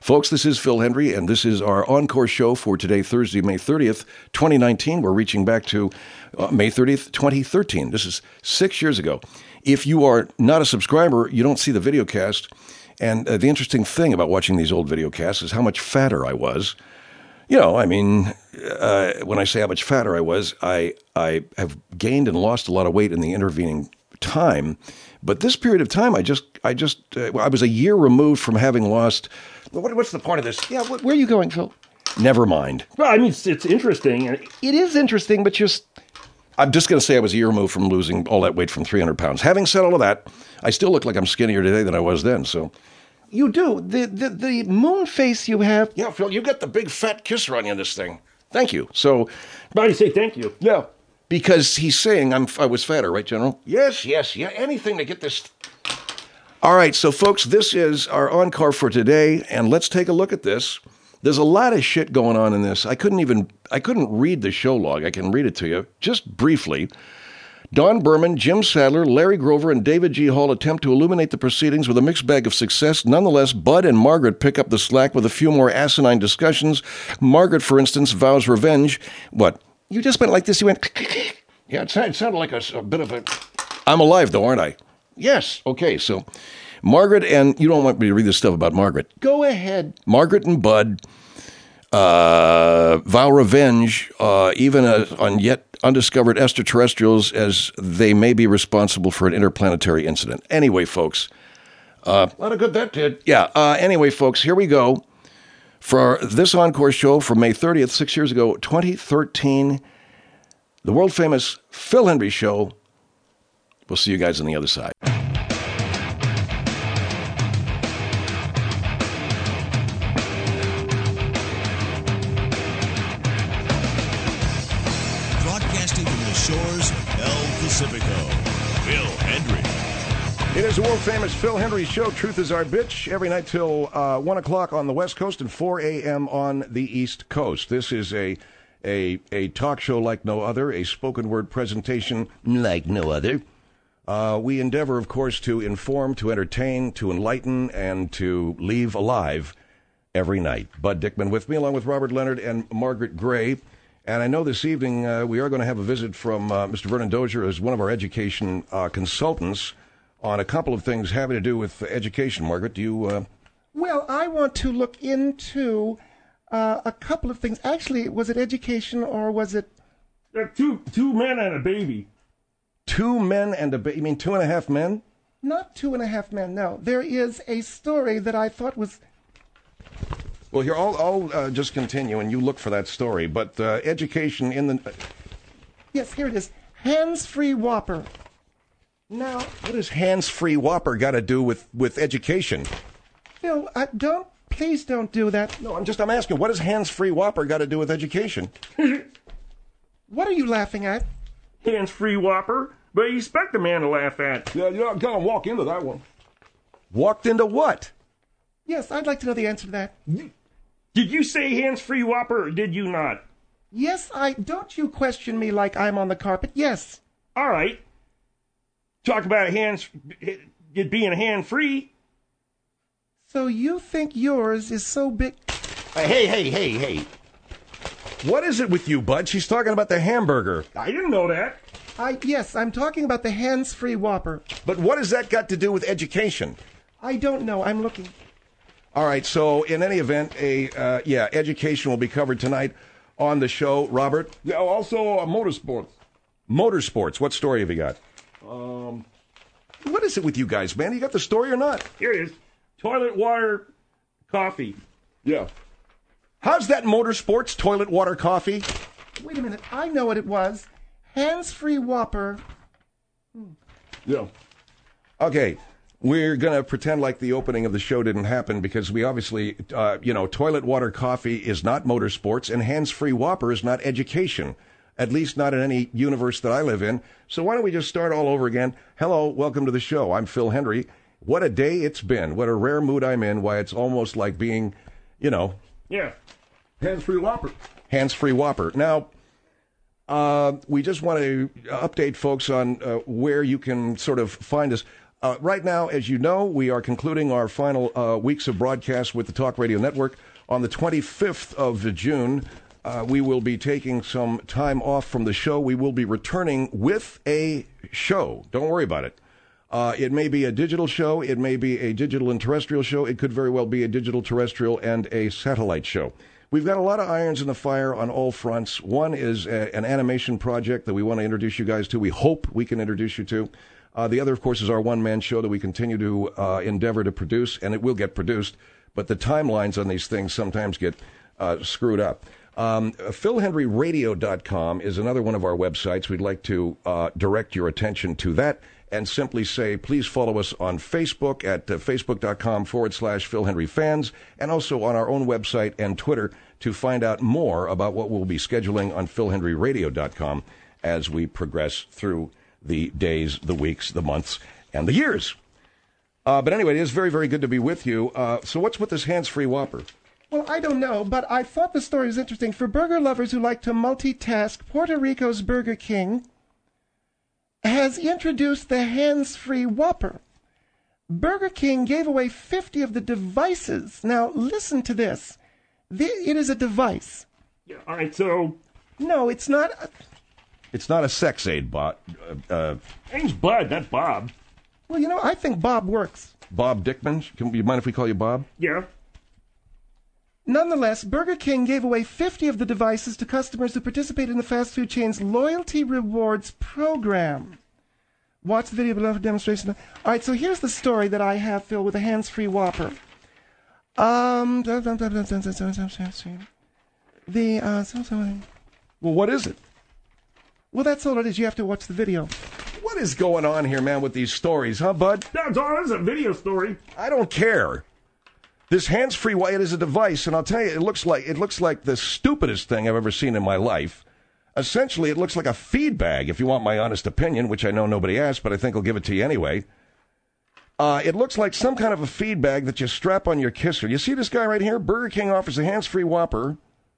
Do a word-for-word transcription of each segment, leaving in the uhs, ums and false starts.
Folks, this is Phil Hendry, and this is our encore show for today, Thursday, May thirtieth, twenty nineteen. We're reaching back to uh, May thirtieth, twenty thirteen. This is six years ago. If you are not a subscriber, you don't see the video cast. And uh, the interesting thing about watching these old video casts is how much fatter I was. You know, I mean, uh, when I say how much fatter I was, I, I have gained and lost a lot of weight in the intervening time. But this period of time, I just, I just, uh, I was a year removed from having lost. What, what's the point of this? Yeah, where are you going, Phil? Never mind. Well, I mean, it's, it's interesting. It is interesting, but just, I'm just going to say I was a year removed from losing all that weight from three hundred pounds. Having said all of that, I still look like I'm skinnier today than I was then, so. You do. The, the, the moon face you have. Yeah, Phil, you got the big fat kisser on you in this thing. Thank you. So. Why do you say thank you? Yeah. Because he's saying I'm, I was fatter, right, General? Yes, yes, yeah. Anything to get this. All right, so folks, this is our encore for today, and let's take a look at this. There's a lot of shit going on in this. I couldn't even, I couldn't read the show log. I can read it to you, just briefly. Don Berman, Jim Sadler, Larry Grover, and David G. Hall attempt to illuminate the proceedings with a mixed bag of success. Nonetheless, Bud and Margaret pick up the slack with a few more asinine discussions. Margaret, for instance, vows revenge. What? You just went like this, you went... Yeah, it sounded like a, a bit of a... I'm alive, though, aren't I? Yes. Okay, so Margaret and... You don't want me to read this stuff about Margaret. Go ahead. Margaret and Bud uh, vow revenge, uh, even uh, on yet undiscovered extraterrestrials, as they may be responsible for an interplanetary incident. Anyway, folks. Uh, a lot of good that did. Yeah. Uh, anyway, folks, here we go. For this encore show from May thirtieth, six years ago, twenty thirteen, the world-famous Phil Hendry Show. We'll see you guys on the other side. Broadcasting from the shores of El Pacifico, Phil Hendry. It is the world-famous Phil Hendry Show. Truth is our bitch. Every night till uh, one o'clock on the West Coast and four a.m. on the East Coast. This is a... A, a talk show like no other, a spoken word presentation like no other. Uh, we endeavor, of course, to inform, to entertain, to enlighten, and to leave alive every night. Bud Dickman with me, along with Robert Leonard and Margaret Gray. And I know this evening uh, we are going to have a visit from uh, Mister Vernon Dozier as one of our education uh, consultants on a couple of things having to do with education. Margaret, do you... Uh... Well, I want to look into... Uh, a couple of things. Actually, was it education or was it... There are two, two men and a baby. Two men and a baby? You mean two and a half men? Not two and a half men, no. There is a story that I thought was... Well, here, I'll, I'll uh, just continue and you look for that story. But uh, education in the... Yes, here it is. Hands-free Whopper. Now... What does hands-free Whopper got to do with, with education? Phil, uh, don't... Please don't do that. No, I'm just, I'm asking, what does hands-free Whopper got to do with education? What are you laughing at? Hands-free Whopper? But you expect a man to laugh at. Yeah, you're not going to walk into that one. Walked into what? Yes, I'd like to know the answer to that. Did you say hands-free Whopper or did you not? Yes, I... Don't you question me like I'm on the carpet. Yes. All right. Talk about hands... It being hand-free. So you think yours is so big... Hey, hey, hey, hey. What is it with you, Bud? She's talking about the hamburger. I didn't know that. I Yes, I'm talking about the hands-free Whopper. But what has that got to do with education? I don't know. I'm looking. All right, so in any event, a uh, yeah, education will be covered tonight on the show. Robert? Yeah, also uh, motorsports. Motorsports. What story have you got? Um, What is it with you guys, man? You got the story or not? Here it is. Toilet water coffee. Yeah. How's that motorsports, toilet water coffee? Wait a minute. I know what it was. Hands-free Whopper. Hmm. Yeah. Okay. We're going to pretend like the opening of the show didn't happen because we obviously, uh, you know, toilet water coffee is not motorsports and hands-free Whopper is not education. At least not in any universe that I live in. So why don't we just start all over again? Hello, welcome to the show. I'm Phil Hendry. What a day it's been. What a rare mood I'm in. Why, it's almost like being, you know. Yeah. Hands-free Whopper. Hands-free Whopper. Now, uh, we just want to update folks on uh, where you can sort of find us. Uh, right now, as you know, we are concluding our final uh, weeks of broadcast with the Talk Radio Network. On the twenty-fifth of June, uh, we will be taking some time off from the show. We will be returning with a show. Don't worry about it. Uh, it may be a digital show. It may be a digital and terrestrial show. It could very well be a digital, terrestrial, and a satellite show. We've got a lot of irons in the fire on all fronts. One is a, an animation project that we want to introduce you guys to. We hope we can introduce you to. Uh, the other, of course, is our one-man show that we continue to uh, endeavor to produce, and it will get produced. But the timelines on these things sometimes get uh, screwed up. Um, Phil Hendry Radio dot com is another one of our websites. We'd like to uh, direct your attention to that and simply say, please follow us on Facebook at uh, facebook.com forward slash Phil Hendry Fans, and also on our own website and Twitter to find out more about what we'll be scheduling on Phil Hendry Radio dot com as we progress through the days, the weeks, the months, and the years. Uh, but anyway, it is very, very good to be with you. Uh, so what's with this hands-free Whopper? Well, I don't know, but I thought the story was interesting. For burger lovers who like to multitask, Puerto Rico's Burger King has introduced the hands-free Whopper. Burger King gave away fifty of the devices. Now, listen to this. The, it is a device. Yeah, all right, so... No, it's not... A, it's not a sex aid bot. Uh, uh, name's Bud, not Bob. Well, you know, I think Bob works. Bob Dickman? Can you mind if we call you Bob? Yeah. Nonetheless, Burger King gave away fifty of the devices to customers who participate in the fast food chain's Loyalty Rewards program. Watch the video below for demonstration. All right, so here's the story that I have, Phil, with a hands-free Whopper. Um, the, uh, well, what is it? Well, that's all it is. You have to watch the video. What is going on here, man, with these stories, huh, Bud? That's all. It's a video story. I don't care. This hands-free, it is a device, and I'll tell you, it looks like it looks like the stupidest thing I've ever seen in my life. Essentially, it looks like a feed bag, if you want my honest opinion, which I know nobody asked, but I think I'll give it to you anyway. Uh, it looks like some kind of a feed bag that you strap on your kisser. You see this guy right here? Burger King offers a hands-free Whopper.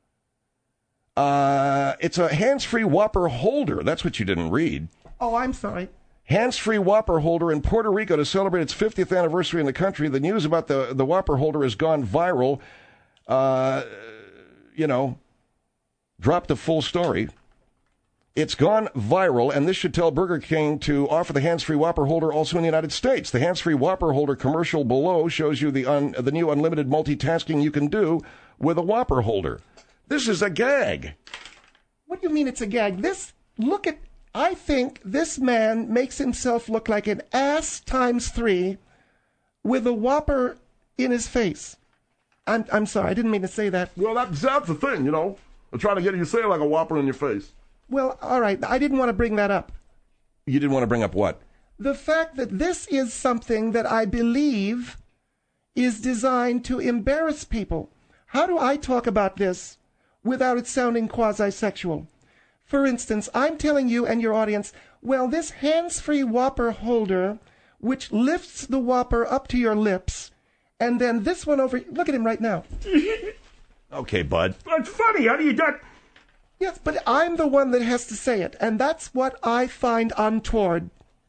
Uh, it's a hands-free Whopper holder. That's what you didn't read. Oh, I'm sorry. Hands-free Whopper holder in Puerto Rico to celebrate its fiftieth anniversary in the country. The news about the, the Whopper holder has gone viral. Uh, you know, dropped the full story. It's gone viral, and this should tell Burger King to offer the hands-free Whopper holder also in the United States. The hands-free Whopper holder commercial below shows you the un, the new unlimited multitasking you can do with a Whopper holder. This is a gag. What do you mean it's a gag? This, look at... I think this man makes himself look like an ass times three with a Whopper in his face. I'm I'm sorry, I didn't mean to say that. Well, that, that's the thing, you know. I'm trying to get you to say like a Whopper in your face. Well, all right, I didn't want to bring that up. You didn't want to bring up what? The fact that this is something that I believe is designed to embarrass people. How do I talk about this without it sounding quasi-sexual? For instance, I'm telling you and your audience, well, this hands-free Whopper holder, which lifts the Whopper up to your lips, and then this one over... Look at him right now. Okay, Bud. That's funny. How do you get... Yes, but I'm the one that has to say it, and that's what I find untoward.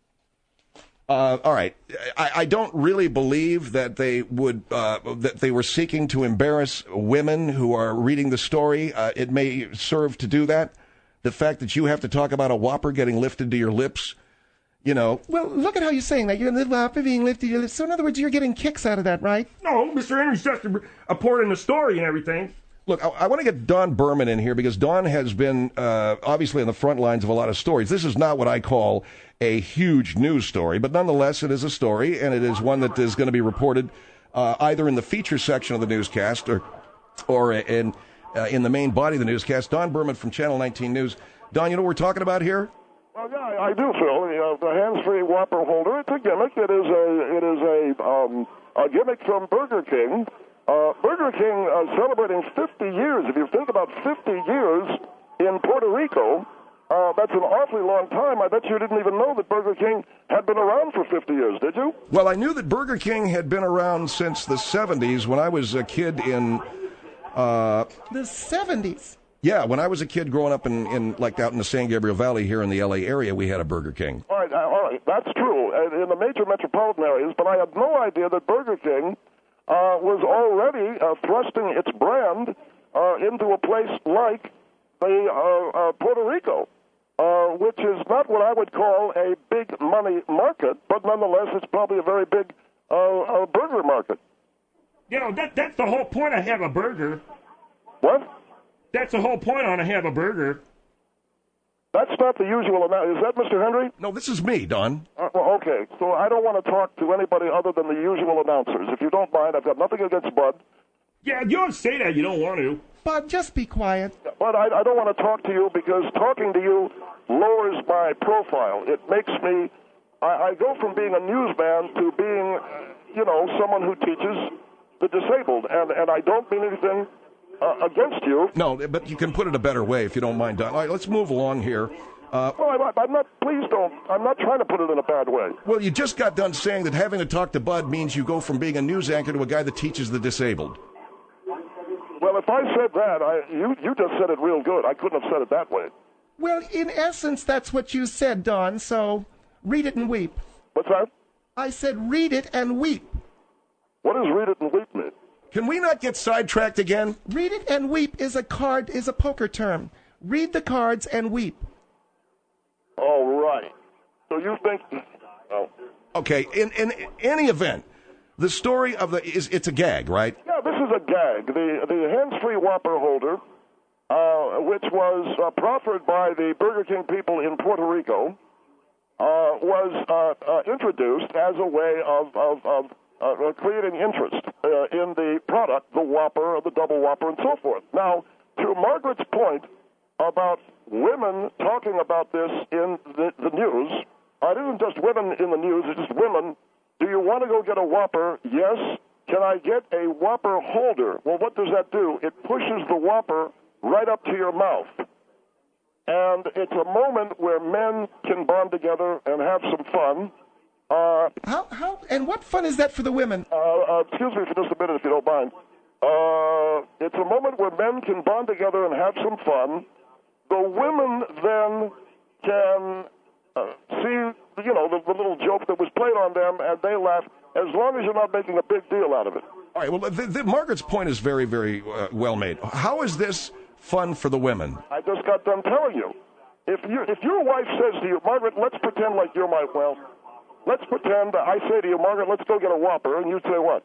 Uh, all right. I, I don't really believe that they would uh, that they were seeking to embarrass women who are reading the story. Uh, it may serve to do that. The fact that you have to talk about a Whopper getting lifted to your lips, you know. Well, look at how you're saying that. You're the Whopper being lifted to your lips. So in other words, you're getting kicks out of that, right? No, Mister Henry's just a, a port in the story and everything. Look, I, I want to get Don Berman in here because Don has been uh, obviously on the front lines of a lot of stories. This is not what I call a huge news story, but nonetheless, it is a story, and it is one that is going to be reported uh, either in the feature section of the newscast or, or in... Uh, in the main body of the newscast. Don Berman from Channel nineteen News. Don, you know what we're talking about here? Well, yeah, I do, Phil. The, uh, the hands-free Whopper holder, it's a gimmick. It is a, it is a, um, a gimmick from Burger King. Uh, Burger King uh, celebrating fifty years. If you think about fifty years in Puerto Rico, uh, that's an awfully long time. I bet you didn't even know that Burger King had been around for fifty years, did you? Well, I knew that Burger King had been around since the seventies when I was a kid in... Uh, the seventies. Yeah, when I was a kid growing up in, in like out in the San Gabriel Valley here in the L A area, we had a Burger King. All right, uh, all right, that's true uh, in the major metropolitan areas, but I had no idea that Burger King uh, was already uh, thrusting its brand uh, into a place like the uh, uh, Puerto Rico, uh, which is not what I would call a big money market, but nonetheless, it's probably a very big uh, uh, burger market. You know, that that's the whole point of have a burger. What? That's the whole point on a have a burger. That's not the usual amount. Is that Mister Henry? No, this is me, Don. Uh, well, okay. So I don't want to talk to anybody other than the usual announcers. If you don't mind, I've got nothing against Bud. Yeah, you don't say that. You don't want to. Bud, just be quiet. But I, I don't want to talk to you because talking to you lowers my profile. It makes me... I, I go from being a newsman to being, you know, someone who teaches the disabled. And, and I don't mean anything uh, against you. No, but you can put it a better way if you don't mind, Don. All right, let's move along here. Uh, well, I'm, I'm not... Please don't... I'm not trying to put it in a bad way. well, you just got done saying that having to talk to Bud means you go from being a news anchor to a guy that teaches the disabled. Well, if I said that, I you, you just said it real good. I couldn't have said it that way. Well, in essence, that's what you said, Don, so read it and weep. What's that? I said read it and weep. What does read it and weep mean? Can we not get sidetracked again? Read it and weep is a card, is a poker term. Read the cards and weep. All right. So you think... Oh. Okay, in, in any event, the story of the... is it's a gag, right? Yeah, this is a gag. The, the hands-free Whopper holder, uh, which was uh, proffered by the Burger King people in Puerto Rico, uh, was uh, uh, introduced as a way of, of, of uh, creating interest uh, in the product, the Whopper, the Double Whopper, and so forth. Now, to Margaret's point about women talking about this in the, the news, uh, it isn't just women in the news, it's just women. Do you want to go get a Whopper? Yes. Can I get a Whopper holder? Well, what does that do? It pushes the Whopper right up to your mouth. And it's a moment where men can bond together and have some fun. Uh, How, how, and what fun is that for the women? uh, uh, excuse me for just a minute, if you don't mind. Uh, it's a moment where men can bond together and have some fun. The women then can uh, see, you know, the, the little joke that was played on them, and they laugh, as long as you're not making a big deal out of it. All right, well, the, the, Margaret's point is very, very uh, well made. How is this fun for the women? I just got done telling you. If you if your wife says to you, Margaret, let's pretend like you're my, well, let's pretend that I say to you, Margaret, let's go get a Whopper, and you'd say what?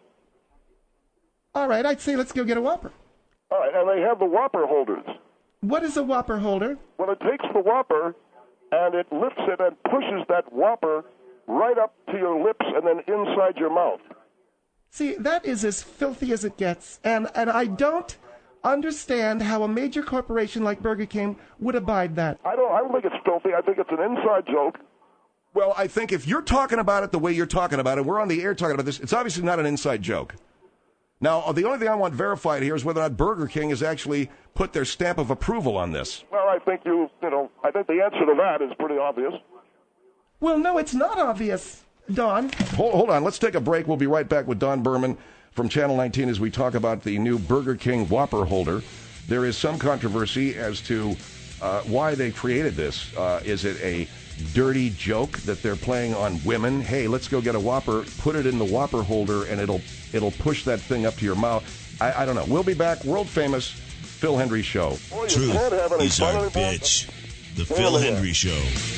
All right, I'd say let's go get a Whopper. All right, and they have the Whopper holders. What is a Whopper holder? Well, it takes the Whopper, and it lifts it and pushes that Whopper right up to your lips and then inside your mouth. See, that is as filthy as it gets, and, and I don't understand how a major corporation like Burger King would abide that. I don't, I don't think it's filthy. I think it's an inside joke. Well, I think if you're talking about it the way you're talking about it, we're on the air talking about this, it's obviously not an inside joke. Now, the only thing I want verified here is whether or not Burger King has actually put their stamp of approval on this. Well, I think you, you know, I think the answer to that is pretty obvious. Well, no, it's not obvious, Don. Hold, hold on, let's take a break. We'll be right back with Don Berman from Channel nineteen as we talk about the new Burger King Whopper holder. There is some controversy as to uh, why they created this. Uh, is it a dirty joke that they're playing on women? Hey, let's go get a Whopper, put it in the Whopper holder, and it'll it'll push that thing up to your mouth. I, I don't know. We'll be back. World famous Phil Hendrie Show. Boy, you can't have Truth any is fun our anymore. bitch. The Phil Hendrie Show.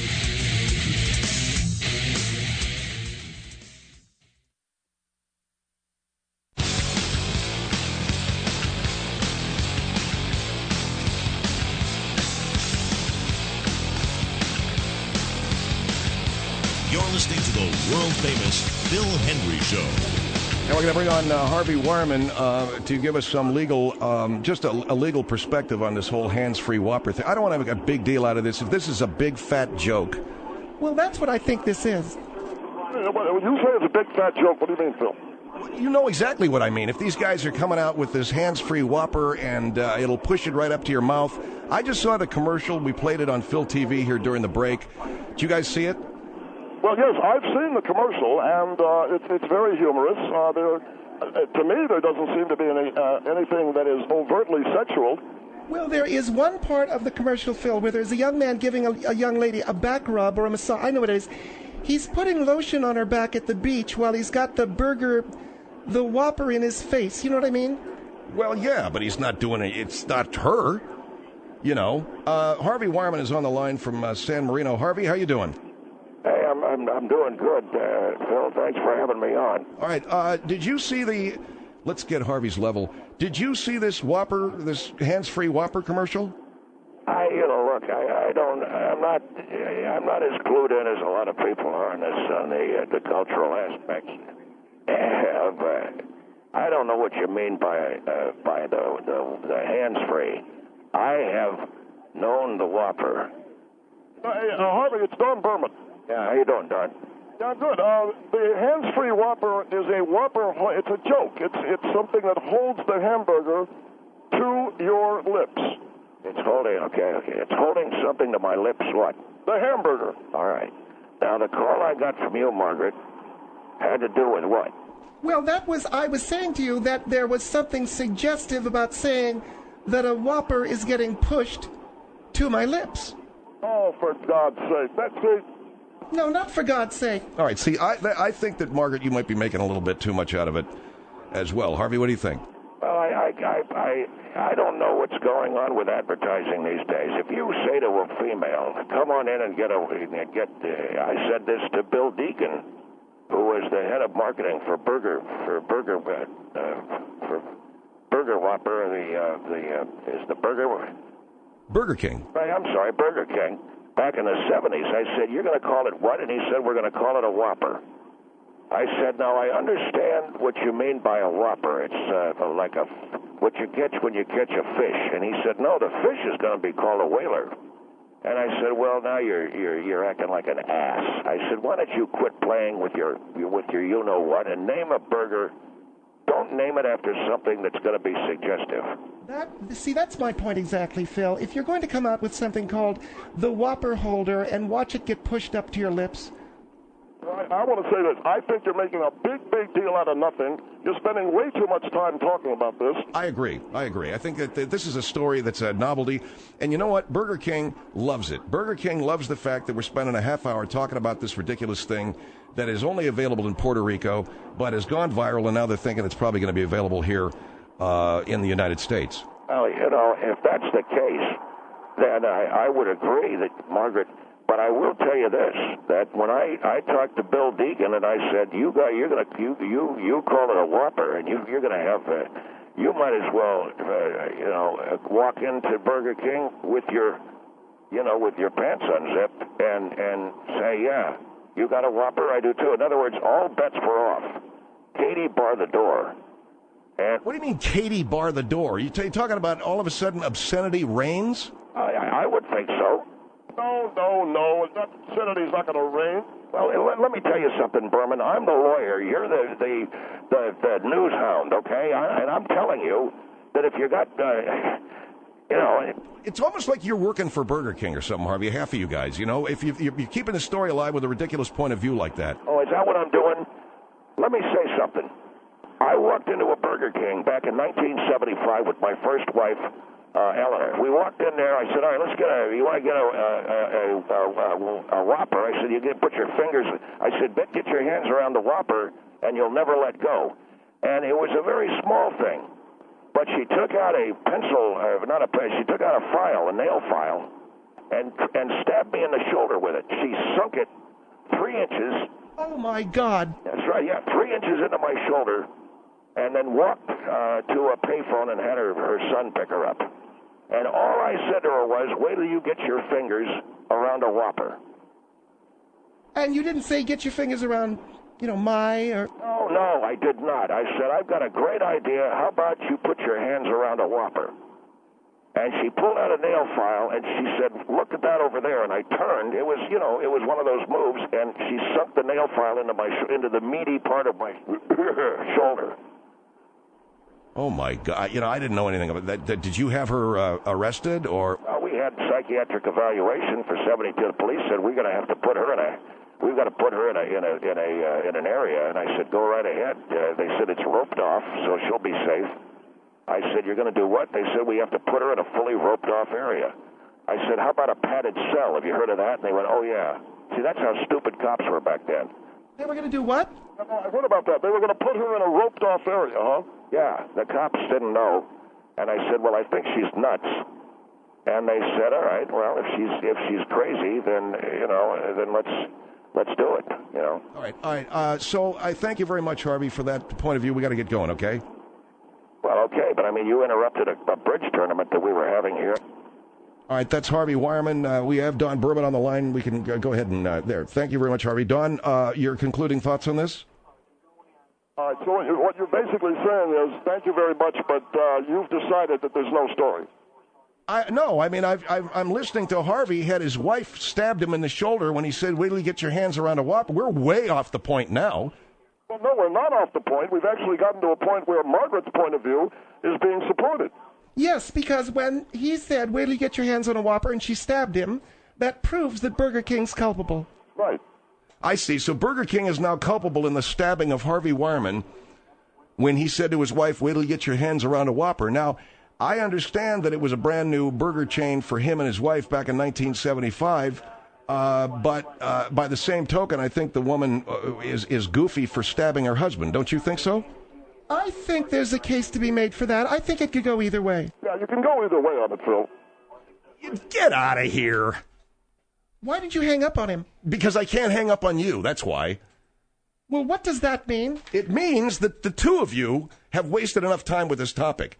You're listening to the world-famous Phil Hendrie Show. Now we're going to bring on uh, Harvey Wireman uh, to give us some legal, um, just a, a legal perspective on this whole hands-free Whopper thing. I don't want to make a big deal out of this. If this is a big fat joke, Well, that's what I think this is. When you say it's a big fat joke, what do you mean, Phil? you know exactly what I mean. If these guys are coming out with this hands-free Whopper and uh, it'll push it right up to your mouth. I just saw the commercial. We played it on Phil T V here during the break. Did you guys see it? Well, yes, I've seen the commercial, and uh, it's it's very humorous. Uh, there, uh, to me, there doesn't seem to be any uh, anything that is overtly sexual Well, there is one part of the commercial, Phil, where there's a young man giving a, a young lady a back rub or a massage. I know what it is. He's putting lotion on her back at the beach while he's got the burger, the Whopper in his face. You know what I mean? Well, yeah, but he's not doing it. It's not her. You know. Uh, Harvey Wireman is on the line from uh, San Marino. Harvey, how you doing? Hey, I'm I'm, I'm doing good, uh, Phil. Thanks for having me on. All right. Uh, did you see the... Let's get Harvey's level. Did you see this Whopper, this hands-free Whopper commercial? I, you know, look, I, I don't, I'm not, I'm not as clued in as a lot of people are on this, on the, uh, the cultural aspects. Uh, but I don't know what you mean by, uh, by the, the, the hands-free. I have known the Whopper. Uh, hey, uh, Harvey, it's Don Berman. Yeah, how you doing, Don? Yeah, good. Uh, the hands-free Whopper is a Whopper. It's a joke. It's it's something that holds the hamburger to your lips. It's holding, okay, okay. It's holding something to my lips, what? The hamburger. All right. Now, the call I got from you, Margaret, had to do with what? Well, that was, I was saying to you that there was something suggestive about saying that a Whopper is getting pushed to my lips. Oh, for God's sake. That's it. No, not for God's sake. All right, see, I I think that, Margaret, you might be making a little bit too much out of it as well. Harvey, what do you think? Well, I, I, I, I, I don't know what's going on with advertising these days. If you say to a female, come on in and get a, get, uh, I said this to Bill Deacon, who was the head of marketing for Burger, for Burger, uh, for Burger Whopper, the, uh, the, uh, is the Burger... Burger King. Right, I'm sorry, Burger King. Back in the seventies, I said, you're going to call it what? And he said, we're going to call it a Whopper. I said, now, I understand what you mean by a Whopper. It's uh, like a what you catch when you catch a fish. And he said, no, the fish is going to be called a whaler. And I said, well, now you're you're you're acting like an ass. I said, why don't you quit playing with your with your you-know-what and name a burger. Don't name it after something that's going to be suggestive. That, see, that's my point exactly, Phil. If you're going to come out with something called the Whopper holder and watch it get pushed up to your lips... I, I want to say this. I think you're making a big, big deal out of nothing. You're spending way too much time talking about this. I agree. I agree. I think that th- this is a story that's a novelty. And you know what? Burger King loves it. Burger King loves the fact that we're spending a half hour talking about this ridiculous thing that is only available in Puerto Rico, but has gone viral, and now they're thinking it's probably going to be available here uh, in the United States. Well, you know, if that's the case, then I, I would agree that, Margaret, but I will tell you this, that when I, I talked to Bill Deacon and I said, you got, you're gonna, you, you, you call it a Whopper, and you, you're going to have, uh, you might as well, uh, you know, walk into Burger King with your, you know, with your pants unzipped and, and say, yeah, you got a Whopper? I do too. In other words, all bets were off. Katie barred the door. And what do you mean, Katie bar the door? You t- talking about all of a sudden obscenity reigns? I, I would think so. No, no, no. Obscenity's not going to reign. Well, let, let me tell you something, Berman. I'm the lawyer. You're the the the, the news hound, okay? I, and I'm telling you that if you got, uh, you know... It's almost like you're working for Burger King or something, Harvey, half of you guys. You know, if you, you're keeping the story alive with a ridiculous point of view like that. Oh, is that what I'm doing? Let me say something. I walked into a Burger King back in nineteen seventy-five with my first wife, uh, Eleanor. We walked in there. I said, all right, let's get a, you want to get a, a, a, a, a Whopper? I said, you get, put your fingers, I said, get, get your hands around the Whopper and you'll never let go. And it was a very small thing. But she took out a pencil, uh, not a pencil, she took out a file, a nail file, and and stabbed me in the shoulder with it. She sunk it three inches. Oh, my God. That's right, yeah, three inches into my shoulder, and then walked uh, to a payphone and had her, her son pick her up. And all I said to her was, wait till you get your fingers around a Whopper. And you didn't say get your fingers around, you know, my or... Oh, no, I did not. I said, I've got a great idea. How about you put your hands around a Whopper? And she pulled out a nail file, and she said, look at that over there. And I turned. It was, you know, it was one of those moves, and she sunk the nail file into my into the meaty part of my shoulder. Oh, my God. You know, I didn't know anything about that. Did you have her uh, arrested, or... Uh, we had psychiatric evaluation for seventy-two. The police said, we're going to have to put her in a... We've got to put her in a in a in a uh, in an area, and I said, go right ahead. Uh, they said it's roped off, so she'll be safe. I said, you're going to do what? They said, we have to put her in a fully roped-off area. I said, how about a padded cell? Have you heard of that? And they went, oh, yeah. See, that's how stupid cops were back then. They were going to do what? I heard about that. They were going to put her in a roped-off area, huh? Yeah, the cops didn't know. And I said, well, I think she's nuts. And they said, all right, well, if she's if she's crazy, then, you know, then let's let's do it, you know. All right, all right. Uh, so I thank you very much, Harvey, for that point of view. We got to get going, okay? Well, okay, but I mean, you interrupted a, a bridge tournament that we were having here. All right, that's Harvey Wireman. Uh, we have Don Berman on the line. We can go, go ahead and, uh, there. Thank you very much, Harvey. Don, uh, your concluding thoughts on this? All right, so what you're basically saying is, thank you very much, but uh, you've decided that there's no story. I, no, I mean, I've, I've, I'm listening to Harvey. He had his wife stabbed him in the shoulder when he said, wait till you get your hands around a whopper. We're way off the point now. Well, no, we're not off the point. We've actually gotten to a point where Margaret's point of view is being supported. Yes, because when he said, wait till you get your hands on a whopper, and she stabbed him, that proves that Burger King's culpable. Right. I see. So Burger King is now culpable in the stabbing of Harvey Wireman when he said to his wife, wait till you get your hands around a whopper. Now, I understand that it was a brand new burger chain for him and his wife back in nineteen seventy-five, uh, but uh, by the same token, I think the woman uh, is, is goofy for stabbing her husband. Don't you think so? I think there's a case to be made for that. I think it could go either way. Yeah, you can go either way on it, Phil. Get out of here. Why did you hang up on him? Because I can't hang up on you, that's why. Well, what does that mean? It means that the two of you have wasted enough time with this topic.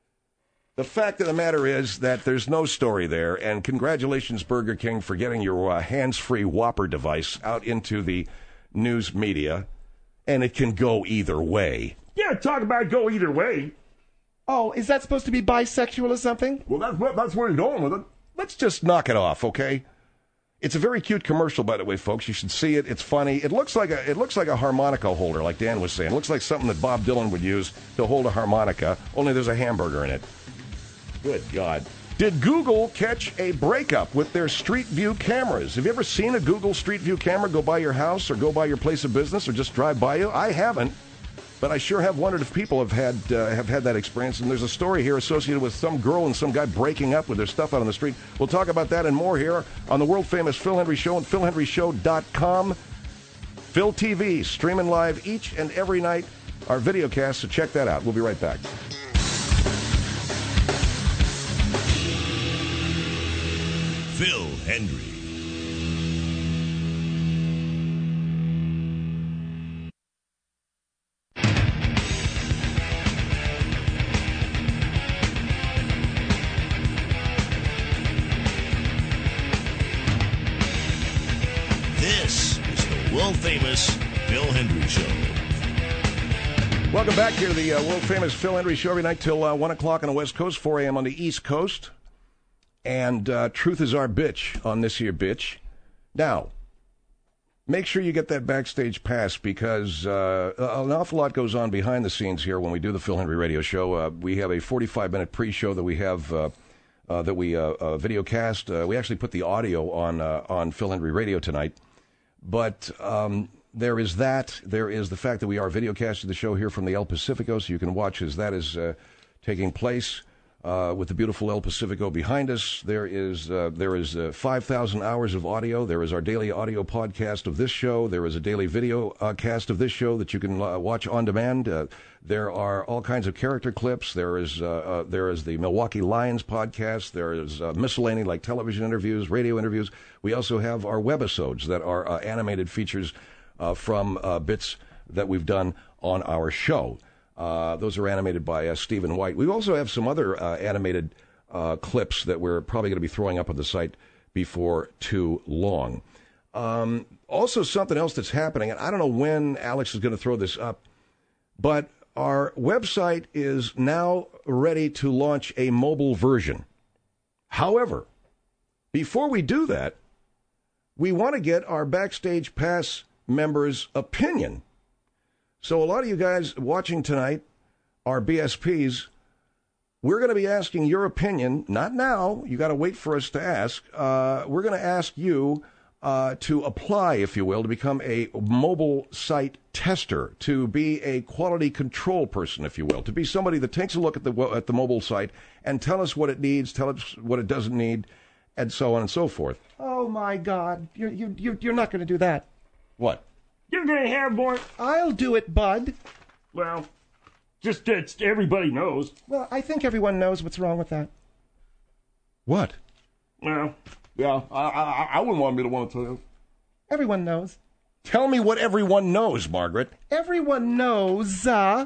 The fact of the matter is that there's no story there, and congratulations, Burger King, for getting your uh, hands-free Whopper device out into the news media, and it can go either way. Yeah, talk about go either way. Oh, is that supposed to be bisexual or something? Well, that's, that's where you're going with it. Let's just knock it off, okay? It's a very cute commercial, by the way, folks. You should see it. It's funny. It looks like a it looks like a harmonica holder, like Dan was saying. It looks like something that Bob Dylan would use to hold a harmonica, only there's a hamburger in it. Good God. Did Google catch a breakup with their Street View cameras? Have you ever seen a Google Street View camera go by your house or go by your place of business or just drive by you? I haven't, but I sure have wondered if people have had uh, have had that experience. And there's a story here associated with some girl and some guy breaking up with their stuff out on the street. We'll talk about that and more here on the world-famous Phil Hendrie Show and phil hendrie show dot com. Phil T V, streaming live each and every night, our videocast, so check that out. We'll be right back. Phil Hendrie. This is the world-famous Phil Hendrie Show. Welcome back here to the uh, world-famous Phil Hendrie Show every night till uh, one o'clock on the West Coast, four a.m. on the East Coast. And uh, truth is our bitch on this here bitch. Now, make sure you get that backstage pass because uh, an awful lot goes on behind the scenes here when we do the Phil Hendrie Radio Show. Uh, we have a forty-five minute pre-show that we have uh, uh, that we uh, uh, video cast. Uh, we actually put the audio on uh, on Phil Hendrie Radio tonight. But um, there is that. There is the fact that we are video casting the show here from the El Pacifico, so you can watch as that is uh, taking place. Uh, with the beautiful El Pacifico behind us, there is uh, there is uh, five thousand hours of audio. There is our daily audio podcast of this show. There is a daily video uh, cast of this show that you can uh, watch on demand. Uh, there are all kinds of character clips. There is uh, uh, there is the Milwaukee Lions podcast. There is uh, miscellany like television interviews, radio interviews. We also have our webisodes that are uh, animated features uh, from uh, bits that we've done on our show. Uh, those are animated by uh, Stephen White. We also have some other uh, animated uh, clips that we're probably going to be throwing up on the site before too long. Um, also, something else that's happening, and I don't know when Alex is going to throw this up, but our website is now ready to launch a mobile version. However, before we do that, we want to get our Backstage Pass members' opinion. So a lot of you guys watching tonight, our B S Ps, we're going to be asking your opinion, not now, you got to wait for us to ask. Uh, we're going to ask you uh, to apply, if you will, to become a mobile site tester, to be a quality control person, if you will, to be somebody that takes a look at the at the mobile site and tell us what it needs, tell us what it doesn't need, and so on and so forth. Oh, my God. You're, you, you, you're not going to do that. What? You're going to have more. I'll do it, Bud. Well, just that everybody knows. Well, I think everyone knows what's wrong with that. What? Well, Yeah, I, I, I wouldn't want me to want to tell you. Everyone knows. Tell me what everyone knows, Margaret. Everyone knows, uh,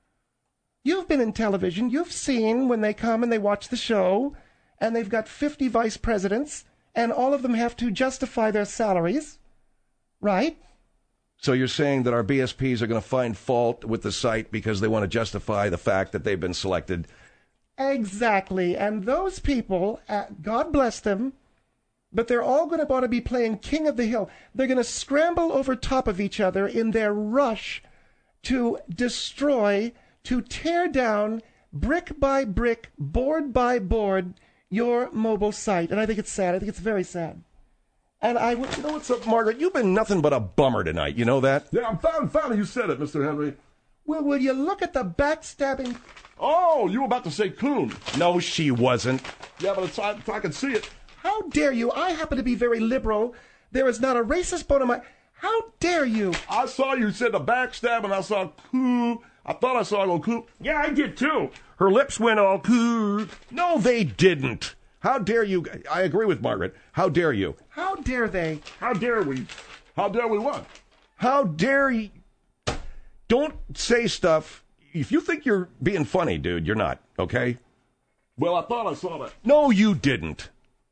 you've been in television. You've seen when they come and they watch the show, and they've got fifty vice presidents, and all of them have to justify their salaries, right? So you're saying that our B S Ps are going to find fault with the site because they want to justify the fact that they've been selected? Exactly. And those people, uh, God bless them, but they're all going to want to be playing King of the Hill. They're going to scramble over top of each other in their rush to destroy, to tear down, brick by brick, board by board, your mobile site. And I think it's sad. I think it's very sad. And I would, You know what's up, Margaret? You've been nothing but a bummer tonight. You know that? Yeah, I'm fine, finally you said it, Mister Henry. well, will you look at the backstabbing? Oh, you were about to say coon. No, she wasn't. Yeah, but it's, I, I can see it. How dare you? I happen to be very liberal. There is not a racist bone in my... How dare you? I saw you said the backstab, and I saw coon. I thought I saw a little coon. yeah, I did too. Her lips went all cool. No, they didn't. How dare you? I agree with Margaret. How dare you? How dare they? How dare we? How dare we what? How dare you? Don't say stuff. If you think you're being funny, dude, you're not, okay? Well, I thought I saw that. No, you didn't.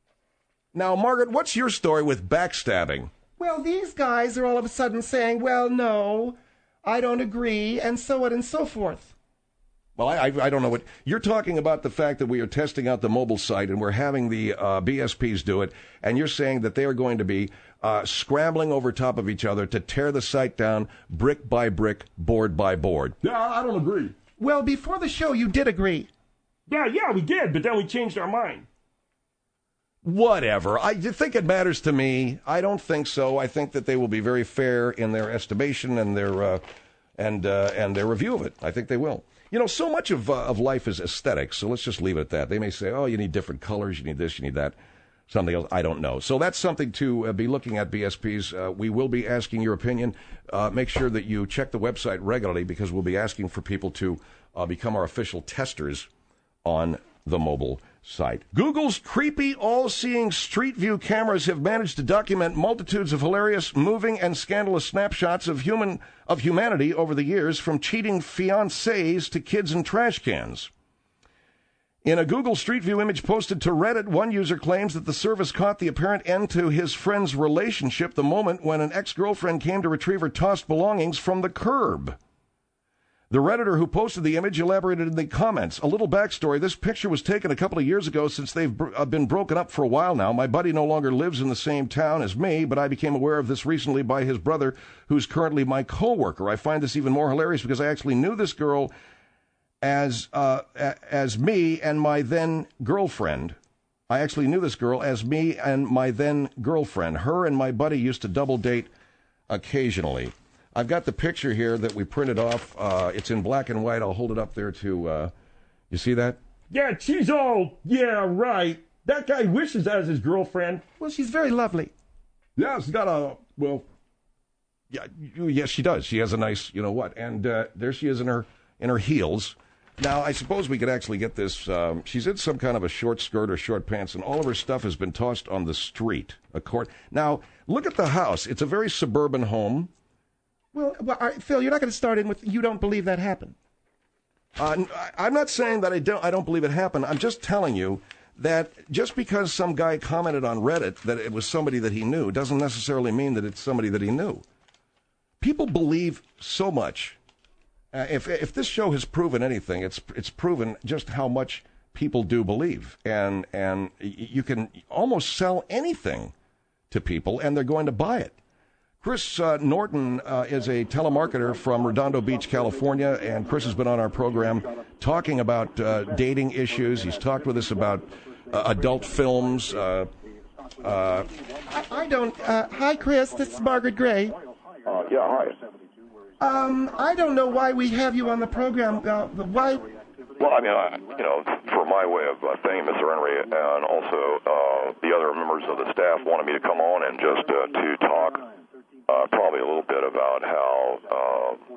Now, Margaret, what's your story with backstabbing? Well, these guys are all of a sudden saying, well, no, I don't agree, and so on and so forth. Well, I, I, I don't know what... You're talking about the fact that we are testing out the mobile site and we're having the uh, B S Ps do it, and you're saying that they are going to be uh, scrambling over top of each other to tear the site down brick by brick, board by board. Yeah, I, I don't agree. Well, before the show, you did agree. Yeah, yeah, we did, but then we changed our mind. Whatever. I you think it matters to me. I don't think so. I think that they will be very fair in their estimation and their uh, and uh, and their review of it. I think they will. You know, so much of uh, of life is aesthetic, so let's just leave it at that. They may say, oh, you need different colors, you need this, you need that, something else. I don't know. So that's something to uh, be looking at, B S Ps. Uh, we will be asking your opinion. Uh, make sure that you check the website regularly because we'll be asking for people to uh, become our official testers on the mobile site. Google's creepy, all-seeing Street View cameras have managed to document multitudes of hilarious, moving, and scandalous snapshots of human of humanity over the years, from cheating fiancés to kids in trash cans. In a Google Street View image posted to Reddit, one user claims that the service caught the apparent end to his friend's relationship the moment when an ex-girlfriend came to retrieve her tossed belongings from the curb. The Redditor who posted the image elaborated in the comments. A little backstory. This picture was taken a couple of years ago. Since they've uh, been broken up for a while now, my buddy no longer lives in the same town as me, but I became aware of this recently by his brother, who's currently my co-worker. I find this even more hilarious because I actually knew this girl as uh, as me and my then girlfriend. I actually knew this girl as me and my then girlfriend. Her and my buddy used to double date occasionally. I've got the picture here that we printed off. Uh, it's in black and white. I'll hold it up there to, uh, you see that? Yeah, she's all, yeah, right. That guy wishes that as his girlfriend. Well, she's very lovely. Yeah, she's got a, well, Yeah, yes, she does. She has a nice, you know what, and uh, there she is in her in her heels. Now, I suppose we could actually get this. Um, she's in some kind of a short skirt or short pants, and all of her stuff has been tossed on the street. A court. Now, look at the house. It's a very suburban home. Well, well all right, Phil, you're not going to start in with you don't believe that happened. Uh, I'm not saying that I don't. I don't believe it happened. I'm just telling you that just because some guy commented on Reddit that it was somebody that he knew doesn't necessarily mean that it's somebody that he knew. People believe so much. Uh, if if this show has proven anything, it's it's proven just how much people do believe, and and you can almost sell anything to people, and they're going to buy it. Chris uh, Norton uh, is a telemarketer from Redondo Beach, California, and Chris has been on our program talking about uh, dating issues. He's talked with us about uh, adult films, uh, Uh, I, I don't. Uh, hi, Chris. This is Margaret Gray. Uh, yeah, hi. Um, I don't know why we have you on the program. Uh, why? Well, I mean, I, you know, for my way of uh, thanking Mister Henry, and also uh, the other members of the staff wanted me to come on and just uh, to talk uh, probably a little bit about how uh,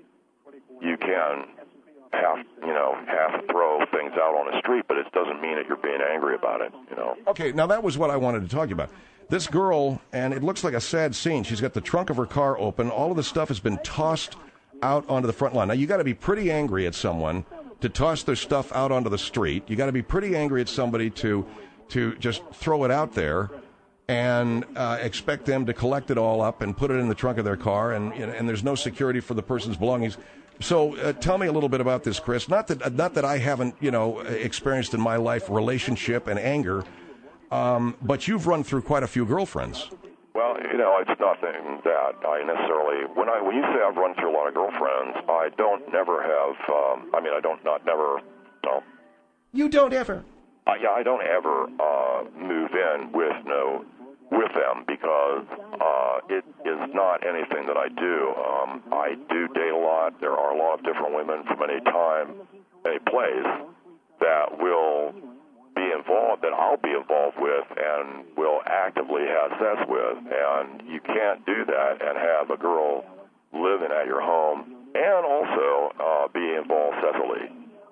you can half, you know, half throw things out on the street, but it doesn't mean that you're being angry about it, you know. Okay, now that was what I wanted to talk to you about. This girl, and it looks like a sad scene. She's got the trunk of her car open. All of the stuff has been tossed out onto the front lawn. Now, you got to be pretty angry at someone to toss their stuff out onto the street. You got to be pretty angry at somebody to to just throw it out there and uh, expect them to collect it all up and put it in the trunk of their car, and and there's no security for the person's belongings. So uh, tell me a little bit about this, Chris. Not that not that I haven't, you know, experienced in my life relationship and anger, um, but you've run through quite a few girlfriends. Well, you know, it's nothing that I necessarily, when I when you say I've run through a lot of girlfriends, I don't never have, um, I mean, I don't not never, no. You don't ever? Uh, yeah, I don't ever uh, move in with no, with them because uh, it is not anything that I do. Um, I do date a lot. There are a lot of different women from any time, any place that will be involved, that I'll be involved with and will actively have sex with, and you can't do that and have a girl living at your home and also uh, be involved sexually.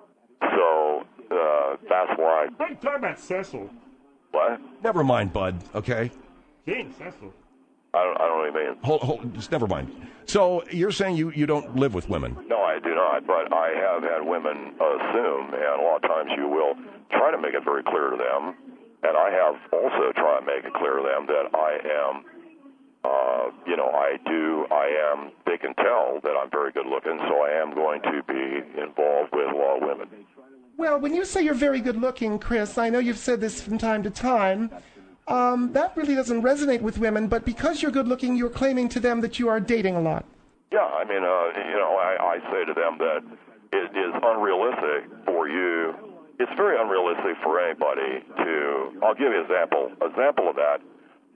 So uh, that's why. What are you talking about, Cecil? What? Never mind, bud, okay? King Cecil. I don't, I don't even mean. Hold, hold, just never mind. So you're saying you, you don't live with women? No, I do not, but I have had women assume, and a lot of times you will try to make it very clear to them, and I have also tried to make it clear to them that I am, uh, you know, I do, I am, they can tell that I'm very good looking, so I am going to be involved with a lot of women. Well, when you say you're very good looking, Chris, I know you've said this from time to time. Um, that really doesn't resonate with women, but because you're good looking, you're claiming to them that you are dating a lot. Yeah, I mean, uh, you know, I, I say to them that it is unrealistic for you. It's very unrealistic for anybody to. I'll give you an example. Example of that.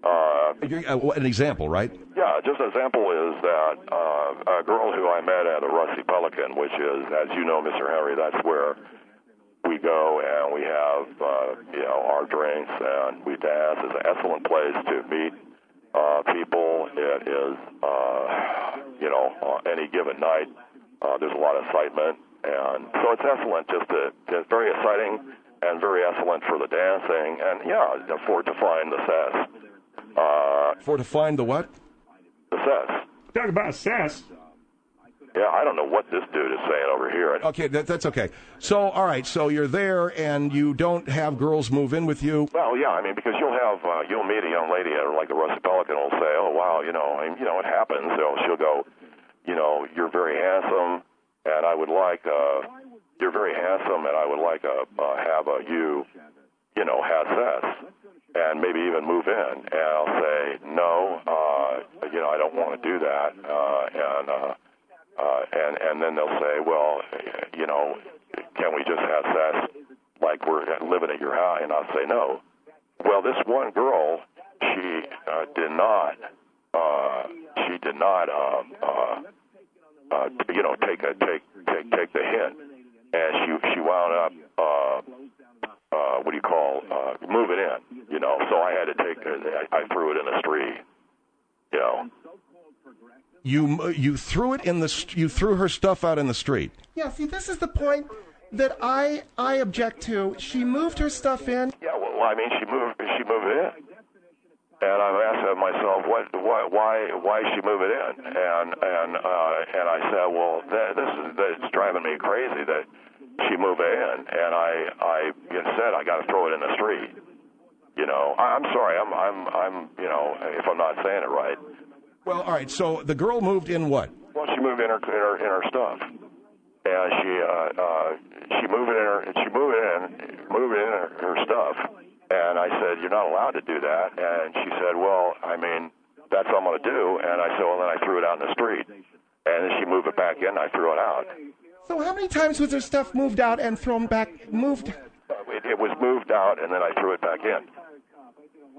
Uh, uh, an example, right? Yeah, just an example is that uh, a girl who I met at the Rusty Pelican, which is, as you know, Mister Henry, that's where we go and we have, uh, you know, our drinks and we dance. It's an excellent place to meet uh, people. It is, uh, you know, on any given night, uh, there's a lot of excitement. And so it's excellent, just to, it's very exciting and very excellent for the dancing. And, yeah, for to find the cess. Uh, for to find the what? The cess. Talk about cess. Yeah, I don't know what this dude is saying over here. Okay, that, that's okay. So, all right, so you're there and you don't have girls move in with you? Well, yeah, I mean, because you'll have, uh, you'll meet a young lady at like the Rusty Pelican and will say, oh, wow, you know, and, you know, it happens. So she'll go, you know, you're very handsome, and I would like, uh, you're very handsome, and I would like a, uh, have a, you, you know, have sex, and maybe even move in. And I'll say, no, uh, you know, I don't want to do that, uh, and, uh, Uh, and, and then they'll say, well, you know, can we just have sex like we're living at your house? And I'll say, no. Well, this one girl, she uh, did not, uh, she did not, um, uh, uh, you know, take a take take take the hint, and she she wound up, uh, uh, what do you call, uh, move it in, you know. So I had to take, I, I threw it in the street, you know. You you threw it in the you threw her stuff out in the street. Yeah, see, this is the point that I I object to. She moved her stuff in. Yeah, well, I mean, she moved she moved it in, and I've asked myself, what why why why she move it in? And and uh, and I said, well, that, this is that's driving me crazy that she moved it in, and I I said I got to throw it in the street. You know, I, I'm sorry, I'm I'm I'm you know, if I'm not saying it right. Well, all right. So the girl moved in what? Well, she moved in her in her, in her stuff, and she uh, uh, she moved in her she moved in moved in her, her stuff. And I said, you're not allowed to do that. And she said, well, I mean, that's what I'm going to do. And I said, well, then I threw it out in the street. And then she moved it back in. And I threw it out. So how many times was her stuff moved out and thrown back? Moved? It, it was moved out, and then I threw it back in.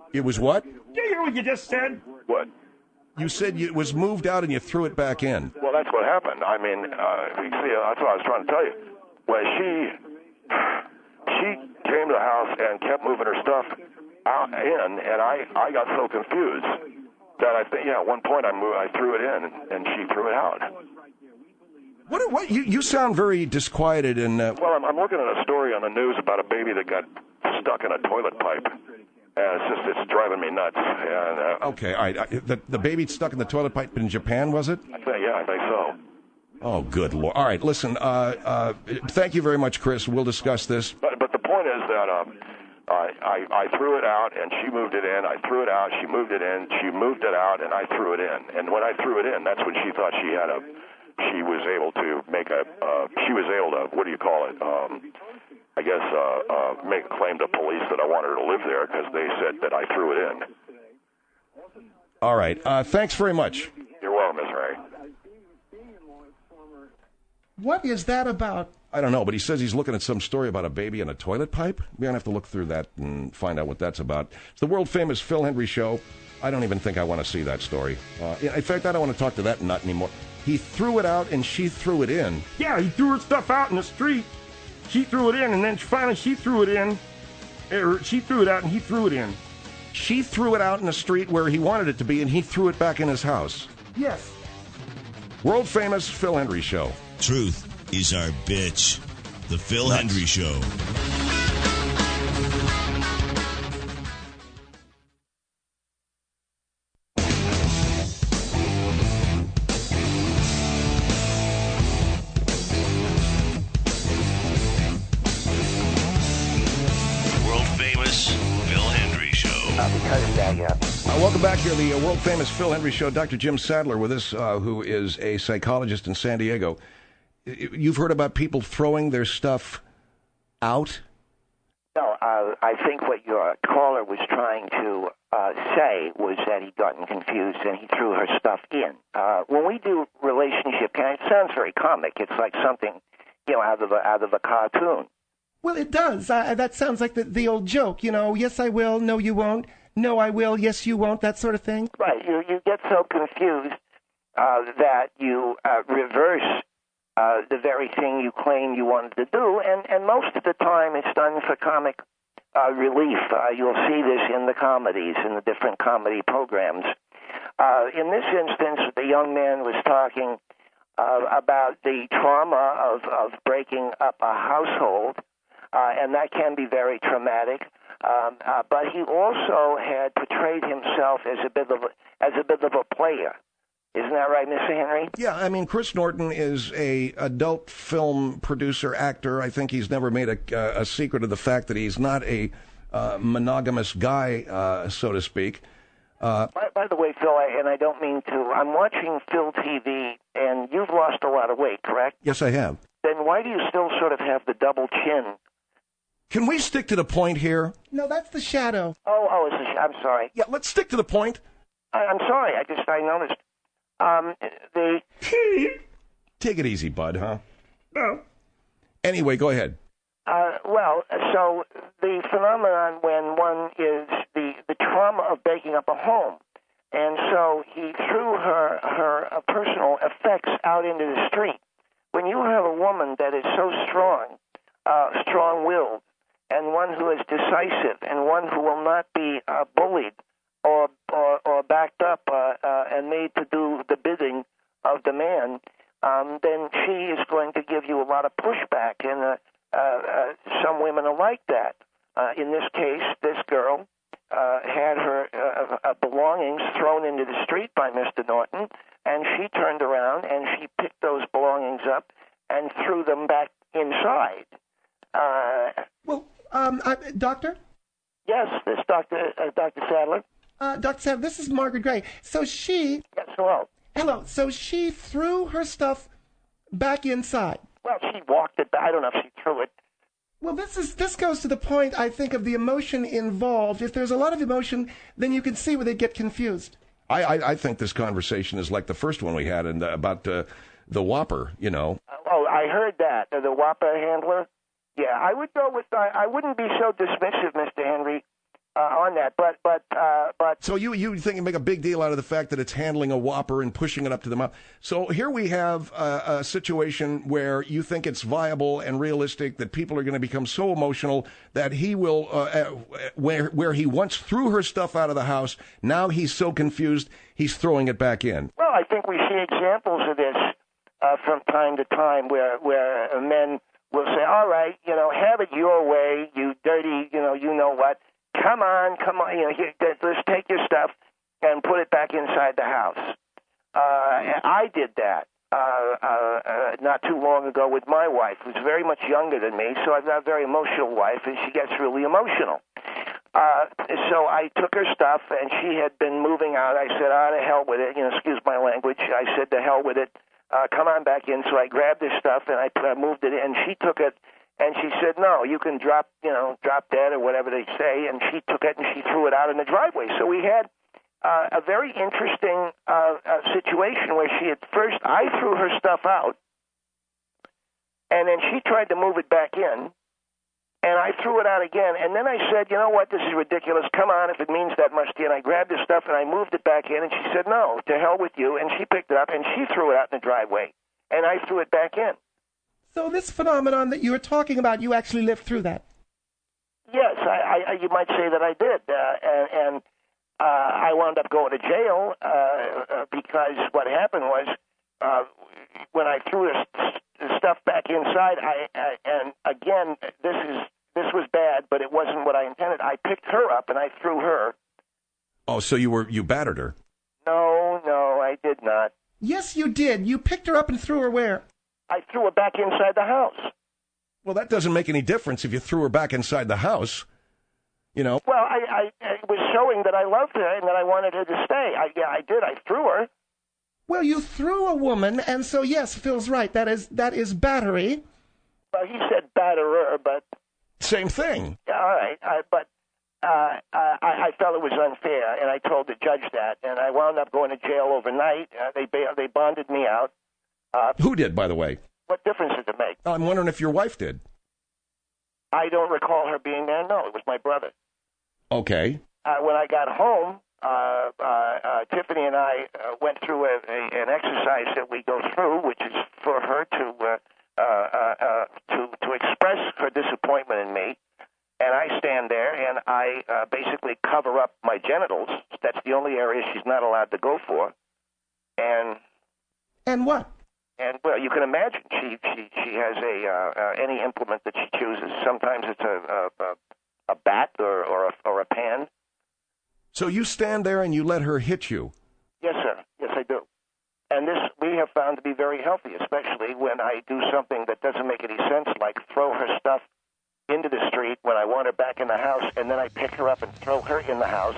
It was what? Did you hear what you just said? What? You said you, it was moved out and you threw it back in. Well, that's what happened. I mean, uh, you see, that's what I was trying to tell you. When she she came to the house and kept moving her stuff out in, and I, I got so confused that I think, yeah, at one point I moved, I threw it in, and she threw it out. What? What? You, you sound very disquieted and. Uh, Well, I'm, I'm looking at a story on the news about a baby that got stuck in a toilet pipe. And it's just, it's driving me nuts. And, uh, okay, all right. I, the, the baby stuck in the toilet pipe in Japan, was it? I think, yeah, I think so. Oh, good Lord. All right, listen, uh, uh, thank you very much, Chris. We'll discuss this. But, but the point is that um, I, I, I threw it out, and she moved it in. I threw it out, she moved it in. She moved it out, and I threw it in. And when I threw it in, that's when she thought she had a, she was able to make a, uh, she was able to, what do you call it, um, I guess, uh, uh, make a claim to police that I wanted her to live there because they said that I threw it in. All right. Uh, thanks very much. You're welcome, Miss Ray. What is that about? I don't know, but he says he's looking at some story about a baby in a toilet pipe. We're going to have to look through that and find out what that's about. It's the world-famous Phil Hendry Show. I don't even think I want to see that story. Uh, in fact, I don't want to talk to that nut anymore. He threw it out and she threw it in. Yeah, he threw her stuff out in the street. She threw it in, and then finally she threw it in. Or she threw it out, and he threw it in. She threw it out in the street where he wanted it to be, and he threw it back in his house. Yes. World-famous Phil Hendry Show. Truth is our bitch. The Phil Nuts. Hendry Show. World-famous Phil Hendry Show. Uh, welcome back here, the uh, world-famous Phil Hendry Show. Doctor Jim Sadler with us, uh, who is a psychologist in San Diego. You've heard about people throwing their stuff out? No, uh, I think what your caller was trying to uh, say was that he'd gotten confused and he threw her stuff in. Uh, when we do relationship, it sounds very comic. It's like something, you know, out of a, out of a cartoon. Well, it does. Uh, that sounds like the, the old joke, you know, yes, I will, no, you won't, no, I will, yes, you won't, that sort of thing. Right. You, you get so confused uh, that you uh, reverse Uh, the very thing you claim you wanted to do, and, and most of the time it's done for comic uh, relief. Uh, you'll see this in the comedies, in the different comedy programs. Uh, in this instance, the young man was talking uh, about the trauma of, of breaking up a household, uh, and that can be very traumatic. Um, uh, but he also had portrayed himself as a bit of a, as a bit of a player. Isn't that right, Mister Henry? Yeah, I mean, Chris Norton is a adult film producer, actor. I think he's never made a, uh, a secret of the fact that he's not a uh, monogamous guy, uh, so to speak. Uh, by, by the way, Phil, I, and I don't mean to, I'm watching Phil T V, and you've lost a lot of weight, correct? Yes, I have. Then why do you still sort of have the double chin? Can we stick to the point here? No, that's the shadow. Oh, oh, it's a, I'm sorry. Yeah, let's stick to the point. I, I'm sorry. I just, I noticed. Um, the... Take it easy, bud, huh? No. Anyway, go ahead. Uh, well, so the phenomenon when one is the, the trauma of breaking up a home. And so he threw her, her uh, personal effects out into the street. When you have a woman that is so strong, uh, strong-willed, and one who is decisive, and one who will not be uh, bullied, Or, or or backed up uh, uh, and made to do the bidding of the man, um, then she is going to give you a lot of pushback, and uh, uh, uh, some women are like that. Uh, in this case, this girl uh, had her uh, uh, belongings thrown into the street by Mister Norton, and she turned around and she picked those belongings up and threw them back inside. Uh, Well, um, I, doctor? yes, this Doctor uh, Doctor Sadler. Uh, Doctor Sadler, this is Margaret Gray. So she... Yes, hello. Hello. So she threw her stuff back inside. Well, she walked it back. I don't know if she threw it. Well, this is this goes to the point, I think, of the emotion involved. If there's a lot of emotion, then you can see where they get confused. I, I, I think this conversation is like the first one we had in the, about uh, the Whopper, you know. Oh, I heard that. Uh, the Whopper handler? Yeah, I would go with... I, I wouldn't be so dismissive, Mister Henry. uh, on that. But but uh, but So you you think you make a big deal out of the fact that it's handling a Whopper and pushing it up to the mouth. So here we have a, a situation where you think it's viable and realistic that people are going to become so emotional that he will, uh, uh, where where he once threw her stuff out of the house, now he's so confused he's throwing it back in. well, I think we see examples of this uh, from time to time where where uh, men will say, "All right, you know, have it your way, you dirty, you know, you know what." Come on, come on, you know, here, let's take your stuff and put it back inside the house. Uh, and I did that uh, uh, uh, not too long ago with my wife, who's very much younger than me, so I've got a very emotional wife, and she gets really emotional. Uh, so I took her stuff, and she had been moving out. I said, ah, to hell with it, you know, excuse my language. I said, to hell with it, uh, come on back in. So I grabbed her stuff, and I, I moved it in, and she took it. And she said, no, you can drop, you know, drop dead or whatever they say. And she took it and she threw it out in the driveway. So we had uh, a very interesting uh, uh, situation where she had first, I threw her stuff out. And then she tried to move it back in. And I threw it out again. And then I said, you know what, this is ridiculous. Come on, if it means that much to you. And I grabbed her stuff and I moved it back in. And she said, no, to hell with you. And she picked it up and she threw it out in the driveway. And I threw it back in. So this phenomenon that you were talking about, you actually lived through that? Yes, I, I, you might say that I did. Uh, and and uh, I wound up going to jail uh, uh, because what happened was uh, when I threw the, the stuff back inside, I, I and again, this is this was bad, but it wasn't what I intended. I picked her up and I threw her. Oh, so you were you battered her? No, no, I did not. Yes, you did. You picked her up and threw her where? I threw her back inside the house. Well, that doesn't make any difference if you threw her back inside the house. You know. Well, I, I it was showing that I loved her and that I wanted her to stay. I, yeah, I did. I threw her. Well, you threw a woman, and so yes, Phil's right. That is that is battery. Well, he said batterer, but Same thing. yeah, all right. I, but uh, I, I felt it was unfair, and I told the judge that, and I wound up going to jail overnight. Uh, they ba- they bonded me out. Uh, Who did, by the way? what difference does it make? I'm wondering if your wife did. I don't recall her being there. No, it was my brother. Okay. Uh, when I got home, uh, uh, uh, Tiffany and I uh, went through a, a, an exercise that we go through, which is for her to uh, uh, uh, to to express her disappointment in me. And I stand there and I uh, basically cover up my genitals. That's the only area she's not allowed to go for. And And what? And, well, you can imagine she she, she has a uh, uh, any implement that she chooses. Sometimes it's a a, a bat or or a, or a pan. So you stand there and you let her hit you. Yes, sir. Yes, I do. And this we have found to be very healthy, especially when I do something that doesn't make any sense, like throw her stuff into the street when I want her back in the house, and then I pick her up and throw her in the house.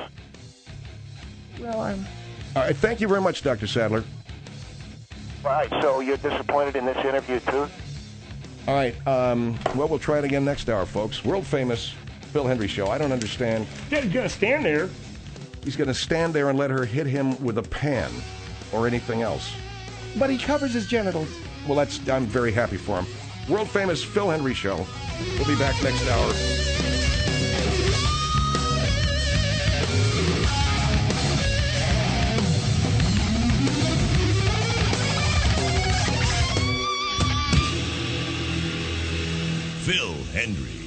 Well, I'm... All right. Thank you very much, Doctor Sadler. Right, so you're disappointed in this interview, too? All right. Um, well, we'll try it again next hour, folks. World famous Phil Hendrie Show. I don't understand. Yeah, he's gonna stand there. He's going to stand there and let her hit him with a pan or anything else. But he covers his genitals. Well, that's I'm very happy for him. World famous Phil Hendrie Show. We'll be back next hour. Phil Hendrie.